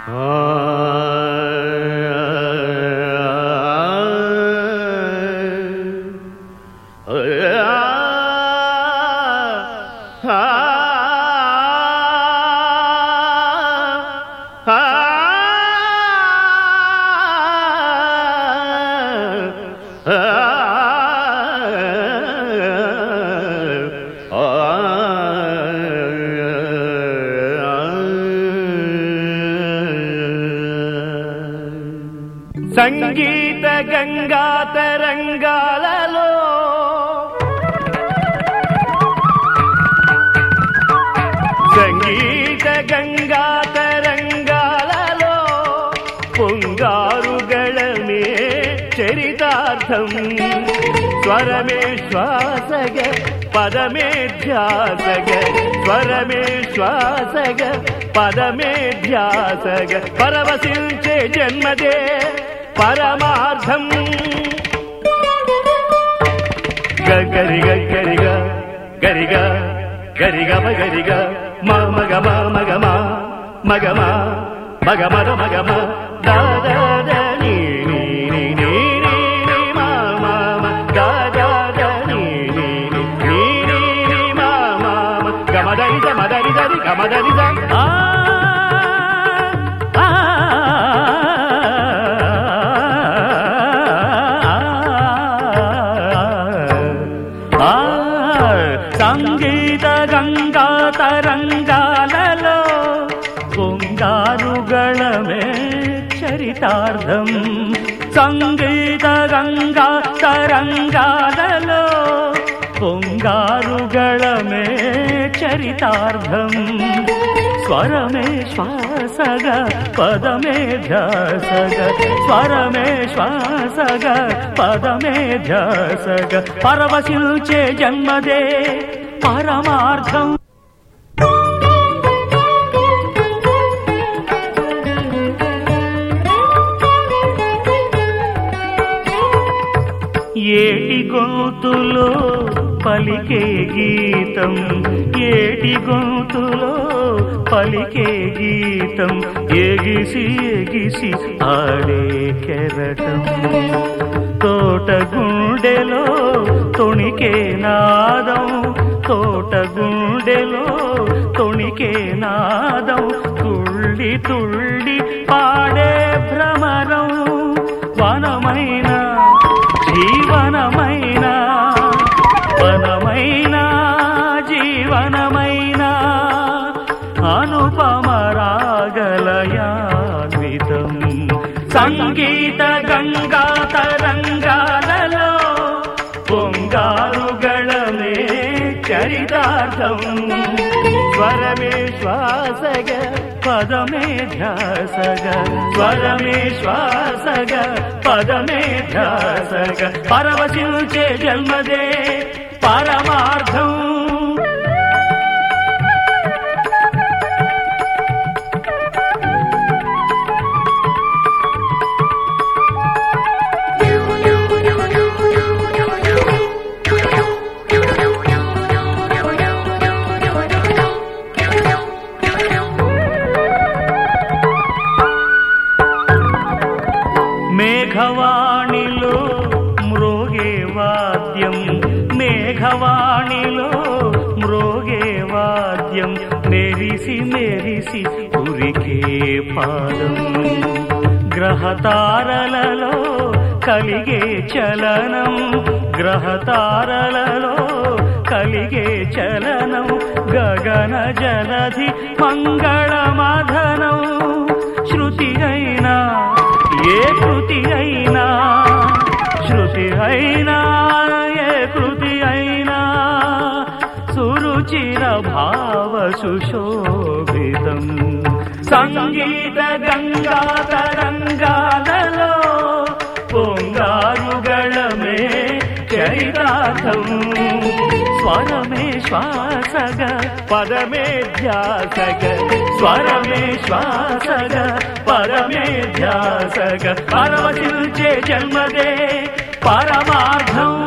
సంగీత గంగా తరంగాలలో సంగీత గంగా తరంగాలలో పొంగారుగళమే చరితార్థం స్వరమే శ్వాసగ పదమే ధ్యాసగ స్వరమే శ్వాసగ పదమే ధ్యాసగ పరవశించే జన్మదే పరమార్థం గరిగ గరిగ గరిగ గరిగ మగరిగ మగమ మగమ మగమ మగమద మగమ దాద నీ నీ నీ నీ మమ దాద నీ నీ నీ నీ మమ గమదరి గమదరి దరి గమదరి ద సంగీత గంగా తరంగాలలో పొంగారుగళమే చరితార్థం సంగీత గంగా తరంగాలలో పొంగారుగళమే చరితార్థం స్వరమే శ్వాసగ పదమే ధ్యాసగ స్వరమే శ్వాసగ పదమే ధ్యాసగ పరవశించే జన్మదే పరమార్థం ఏటి గొంతులో పలికే గీతం ఏటి గొంతులో పలికే గీతం ఎగిసి ఎగిసి ఆడే కెరటం తోట గుండెలో తొణికే నాదం తోట గుండెలో తొణికే నాదం తుళ్ళి తుళ్ళి పాడే భ్రమరం వనమైన జీవనమైన వనమైన జీవనమైన అనుపమ రాగలయాన్వితం సంగీత గంగా తరంగాలలో పొంగారుగళమే చరితార్థం స్వరమే శ్వాసగ పదమే ధ్యాసగ స్వరమే శ్వాసగ పదమే ధ్యాసగ పరవశించే జన్మదే పరమార్థం మేఘవాణిలో మ్రోగే వాద్యం మేఘవాణిలో మ్రోగే వాద్యం మెరిసి మెరిసి ఉరికే పాదం గ్రహతారలలో కలిగే చలనం గ్రహతారలలో కలిగే చలనం గగన జలధి మంగళమధనం శృతి అయినా ఏ కృతి అయినా శృతి అయినా ఏ కృతి అయినా సురుచిర భావ సుశోభితం సంగీత గంగా తరంగాలలో పొంగారుగళమే చరితార్థం స్వరమే శ్వాసగ పదమే ధ్యాసగ స్వరమే శ్వాసగ పరమే ధ్యాసగ పరవశించే జన్మదే పరమార్థం